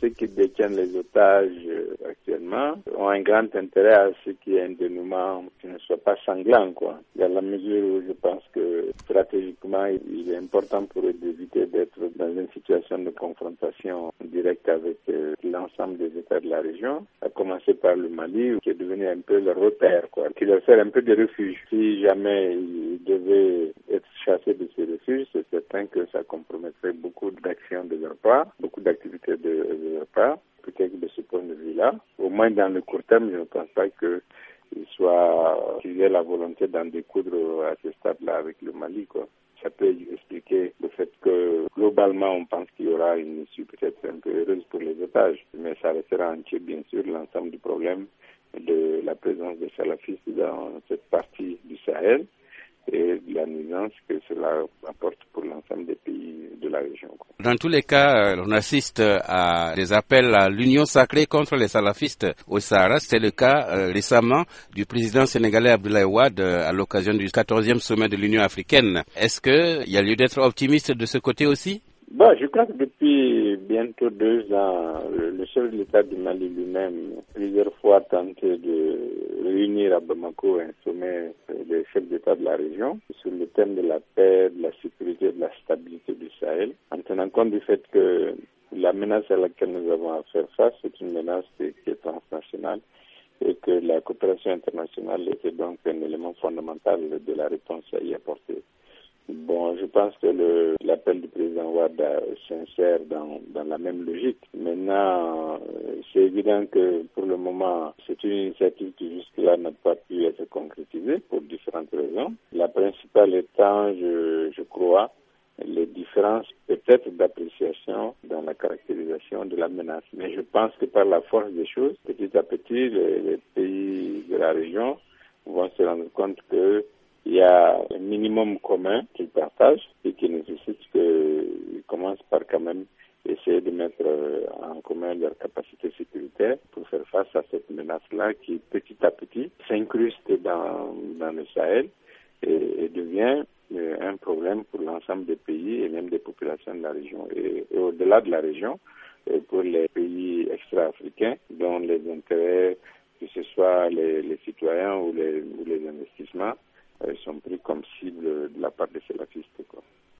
ceux qui détiennent les otages actuellement ont un grand intérêt à ce qu'il y ait un dénouement qui ne soit pas sanglant, quoi. Dans la mesure où je pense que stratégiquement, il est important pour eux d'éviter d'être dans une situation de confrontation directe avec l'ensemble des États de la région, à commencer par le Mali, qui est devenu un peu leur repère, quoi, qui leur sert un peu de refuge. Si jamais ils devaient être chassés de ces refuges, c'est certain que ça compromettrait beaucoup d'actions de leur part, beaucoup d'activités de leur part. Peut-être de ce point de vue-là, au moins dans le court terme, je ne pense pas qu'ils aient la volonté d'en découdre à ce stade-là avec le Mali, quoi. Ça peut expliquer le fait que globalement on pense qu'il y aura une issue peut-être un peu heureuse pour les otages, mais ça restera entier bien sûr l'ensemble du problème de la présence des salafistes dans cette partie du Sahel et de la nuisance que cela apporte pour l'ensemble des pays de la région. Dans tous les cas, on assiste à des appels à l'union sacrée contre les salafistes au Sahara. C'est le cas récemment du président sénégalais Abdoulaye Wade à l'occasion du 14e sommet de l'Union africaine. Est-ce qu'il y a lieu d'être optimiste de ce côté aussi? Je crois que depuis bientôt 2 ans, le chef de l'État du Mali lui-même, plusieurs fois tenté de réunir à Bamako un sommet des chefs d'État de la région sur le thème de la paix, de la sécurité et de la stabilité du Sahel, en tenant compte du fait que la menace à laquelle nous avons à faire face, c'est une menace qui est transnationale et que la coopération internationale était donc un élément fondamental de la réponse à y apporter. Je pense que l'appel du président Wade s'insère dans la même logique. Maintenant, c'est évident que pour le moment, c'est une initiative qui jusque-là n'a pas pu être concrétisée pour différentes raisons. La principale étant, je crois, les différences peut-être d'appréciation dans la caractérisation de la menace. Mais je pense que par la force des choses, petit à petit, les pays de la région vont se rendre compte que il y a un minimum commun qu'ils partagent et qui nécessite qu'ils commencent par quand même essayer de mettre en commun leurs capacités sécuritaires pour faire face à cette menace-là qui petit à petit s'incruste dans le Sahel et devient un problème pour l'ensemble des pays et même des populations de la région. Et au-delà de la région, pour les pays extra-africains dont les intérêts, que ce soit les citoyens ou les investissements, sont pris comme cible de la part des salafistes, quoi.